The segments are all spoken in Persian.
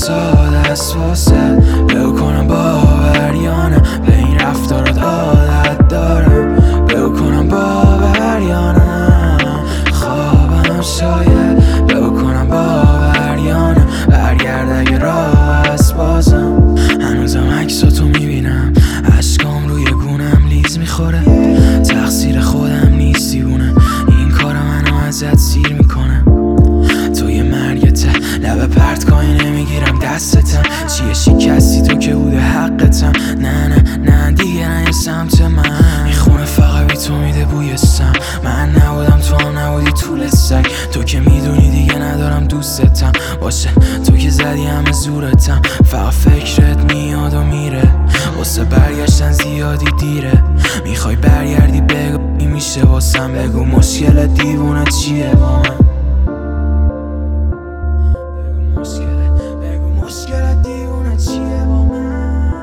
ساده است واسه بگو کنم باور یا نه، به این رفتارات عادت دارم. بگو کنم باور یا نه، خوابم شاید. بگو کنم باور یا نه، برگرد اگه راه است بازم. هنوزم عکساتو میبینم، اشکام روی گونم لیز میخوره. تقصیر خودم نیست دیوونه، این کار منو ازت سیر میکنه. توی مرگته لبه پرت کاری نمیگیرم دستتم. چیه شکستی تو که بوده حقتم. نه نه نه دیگه نه سمت من، میخونه فقط بی تو میده بوی سم. من نبودم تو هم نبودی طول سگ، تو که میدونی دیگه ندارم دوستتم. باشه تو که زدی همه زورتم، فقط فکرت میاد و میره. واسه برگشتن زیادی دیره، میخوای برگردی بگو میشه واسم. بگو مشکل دیوونه چیه با من. بگو مشکل دیوونه چیه با من.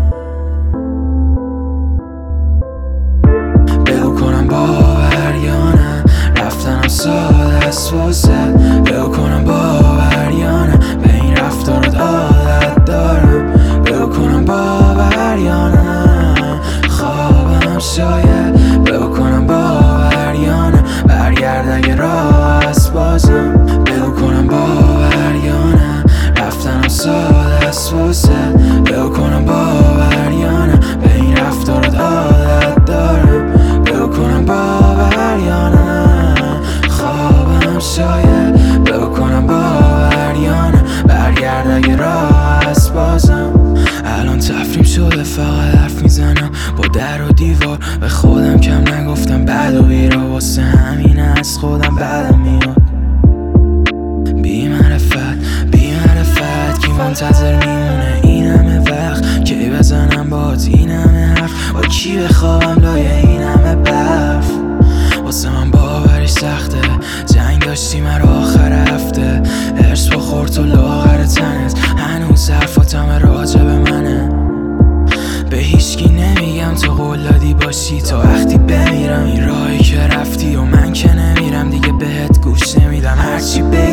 بگو کنم باور یا نه، رفتنم ساده است واسه بگو کنم باور یا نه، به این رفتارات عادت دارم. بگو کنم باور یا نه، خوابم شاید. بگو کنم باور یا نه، برگرد اگه راه است بازم. بگو کنم باور یا نه، رفتنم ساده است واسه بگو کنم باور یا نه، به این رفتارات عادت دارم. بگو کنم باور یا نه، خوابم شاید. بگو کنم باور یا نه، برگرد اگه راه است بازم. الان تفریم شده فقط حرف میزنم با در و دیوار، به خودم کم نگفتم بد و بیرا. واسه همین از خودم بدم میاد. بی معرفت کی منتظر میمونه این همه وقت، کی بزنم بات این همه حرف، با کی بخوابم لایه این همه برف. واسه من باورش سخته، جنگ داشتی مرا آخر هفته. ارس بخور تو لاغر تنت، هنوز حرفاتم راجع به منه. به هیچکی نمیگم تو قول دادی باشی تا وقتی بمیرم. این راهی که رفتی و من که نمیرم دیگه بهت گوش نمیدم. هرچی